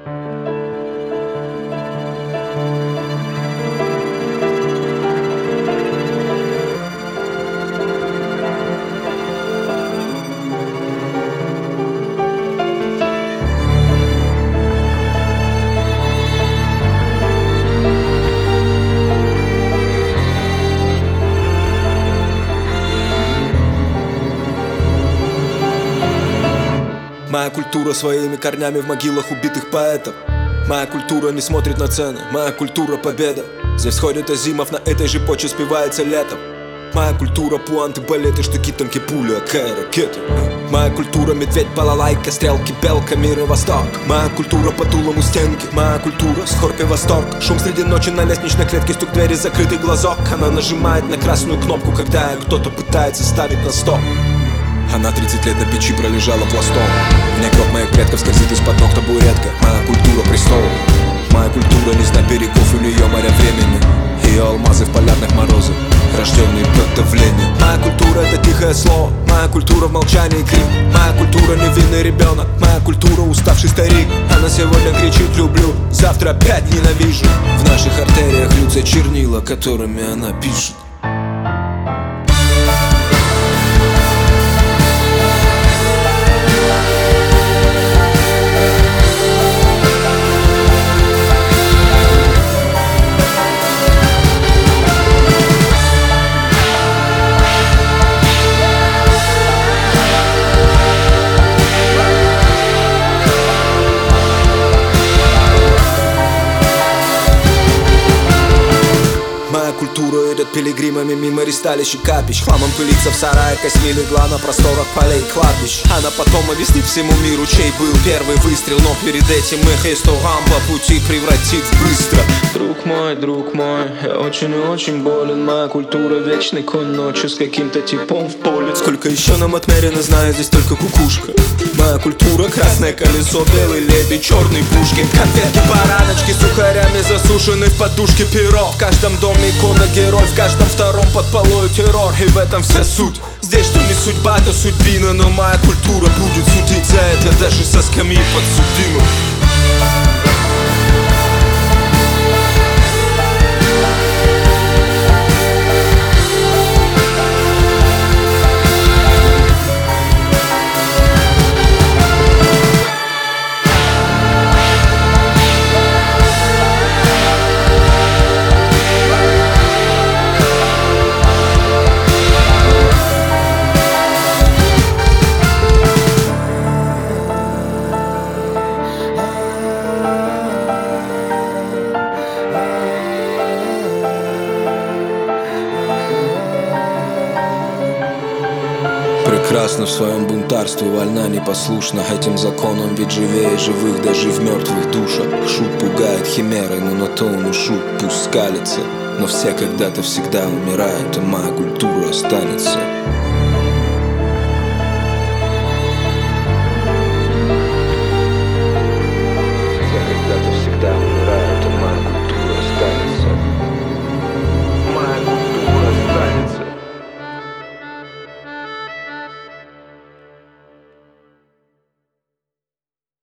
Моя культура своими корнями в могилах убитых поэтов. Моя культура не смотрит на цены, моя культура победа. Здесь сходит Азимов, на этой же почве спевается летом. Моя культура пуанты, балеты, штыки, танки, пули, АК, ракеты. Моя культура медведь, балалайка, стрелки, белка, мир и восток. Моя культура по дулам у стенки, моя культура скорбь и восторг. Шум среди ночи на лестничной клетке, стук двери, закрытый глазок. Она нажимает на красную кнопку, когда кто-то пытается ставить на стоп. Она 30 лет на печи пролежала пластом. В ней кровь моих предков скользит из-под ног табуретка. Моя культура престол. Моя культура не знает берегов или ее моря времени. Ее алмазы в полярных морозах, рожденные под давлением. Моя культура это тихое слово. Моя культура в молчании крик. Моя культура невинный ребенок. Моя культура уставший старик. Она сегодня кричит люблю, завтра опять ненавижу. В наших артериях льются чернила, которыми она пишет. Культура идет пилигримами мимо ресталищ и капищ. Хламом пылится в сарае, костьми легла на просторах полей кладбищ. Она потом объяснит всему миру, чей был первый выстрел. Но перед этим их исторгам по пути превратит быстро. Друг мой, я очень и очень болен. Моя культура вечный конь ночью с каким-то типом в поле. Сколько еще нам отмерено, знаю, здесь только кукушка. Моя культура красное колесо, белый лебедь, черный Пушкин. Конфетки, бараночки, сухарями засушены в подушке перо. В каждом доме икона герой, в каждом втором под полою террор. И в этом вся суть. Здесь что не судьба, то судьбина. Но моя культура будет судить за это даже со скамьи подсудимых. Прекрасна в своем бунтарстве, вольна непослушна этим законам, ведь живее живых даже в мертвых душах. Шут пугает химерой, но на то он и шут, пусть скалится. Но все когда-то всегда умирают, и моя культура останется.